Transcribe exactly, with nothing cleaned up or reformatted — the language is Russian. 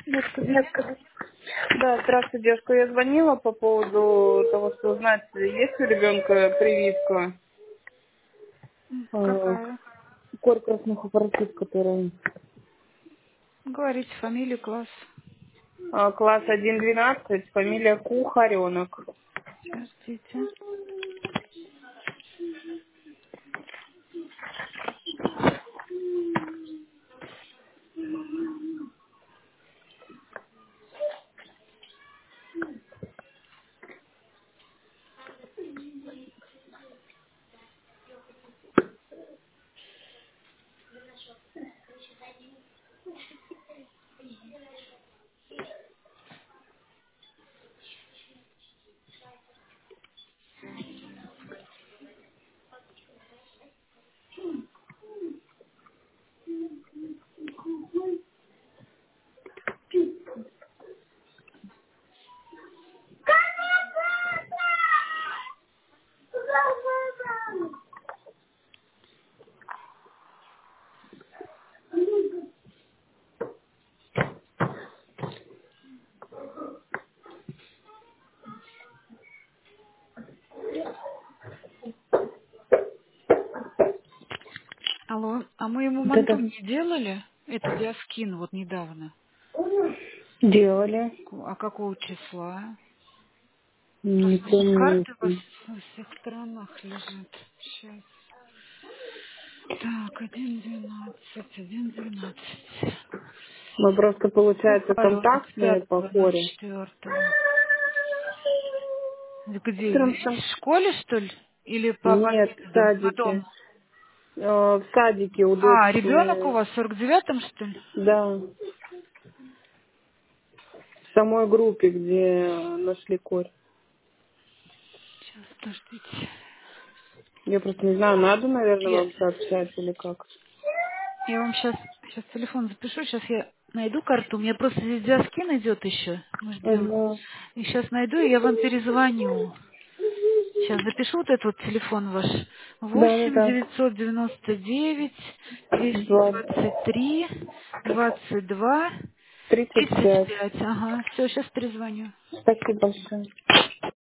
Нет Нет, кабинет. как- Да, здравствуйте, девушка. Я звонила по поводу того, что узнать, есть у ребенка прививка. М, э, Какая? Кор красных апаратит, который Говорите фамилию, класс. э, класс один двенадцать, фамилия Кухаренок. Сейчас, ждите. Алло, а мы ему Вот манту это не делали? Это диаскин вот недавно. делали. Ку- А какого числа? Не Просто здесь помню. карты во, с- во всех странах лежат. Сейчас. Так, один двенадцать, один двенадцать. Мы просто, получается, Кухаренок с контактные по пятого ноль коре. четвертого. Где? Потому что В школе, что ли? Или по нет, в больнице? По садике. дому? Э, В садике у А, ребенок у дочки, вас в сорок девятом, что ли? да, в самой группе, где нашли корь. Сейчас, подождите. Я просто не знаю, надо, наверное, Я, вам сообщать или как. я вам сейчас, сейчас телефон запишу, сейчас я найду карту. У меня просто здесь диаскин идет еще. Мы ж делаем. Угу. И сейчас найду, и я вам перезвоню. Сейчас запишу вот этот вот телефон ваш. Да, да, Восемь да. девятьсот девяносто девять двести Два. двадцать три двадцать два Тридцать тридцать пять. пять. Ага, все, сейчас перезвоню. Спасибо большое.